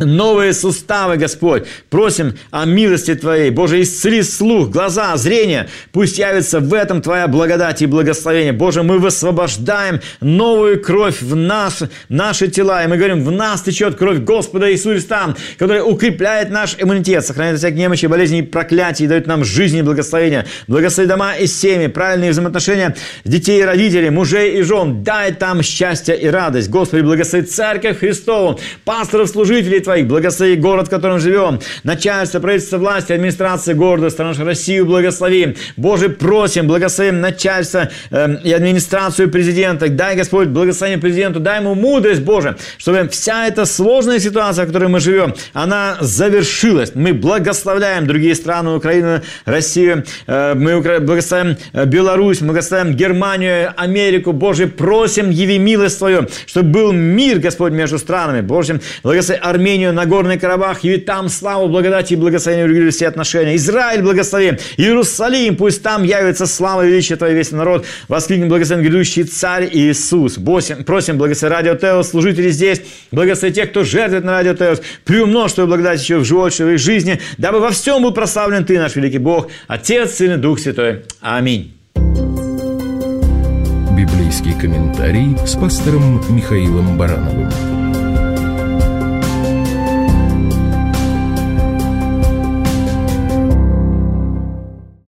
новые суставы, Господь. Просим о милости Твоей. Боже, исцели слух, глаза, зрение. Пусть явится в этом Твоя благодать и благословение. Боже, мы высвобождаем новую кровь в наш, наши тела. И мы говорим, в нас течет кровь Господа Иисуса Христа, которая укрепляет наш иммунитет, сохраняет от всяких немощи, болезней и проклятий, и дает нам жизнь и благословение. Благослови дома и семьи, правильные взаимоотношения детей и родителей, мужей и жен. Дай там счастье и радость. Господи, благослови Церковь Христову, пасторов, служителей Твоих, благослови город, в котором живем, начальство, правительство, власти, администрация города, страну Россию благослови. Боже, просим, благослови начальство э, и администрацию президента. Дай, Господь, благословение президенту, дай ему мудрость, Боже, чтобы вся эта сложная ситуация, в которой мы живем, она завершилась. Мы благословляем другие страны, Украину, Россию, э, мы благословляем Беларусь, мы благословляем Германию, Америку. Боже, просим, яви милость Твою, чтобы был мир, Господь, между странами. Боже, благослови Армению, Нагорный Карабах, яви там славу, благодать и благословение урегулируй все отношения. Израиль благослови, Иерусалим, пусть там явится слава и величие Твоей, весь народ. Воскликнем, благословен грядущий Царь Иисус. Просим, просим благослови Радио Теос, служители здесь, благослови тех, кто жертвует на Радио Теос, приумножь Твою благодать еще в живот, в их жизни, дабы во всем был прославлен Ты, наш великий Бог, Отец, Сын и Дух Святой. Аминь. Библейский комментарий с пастором Михаилом Барановым.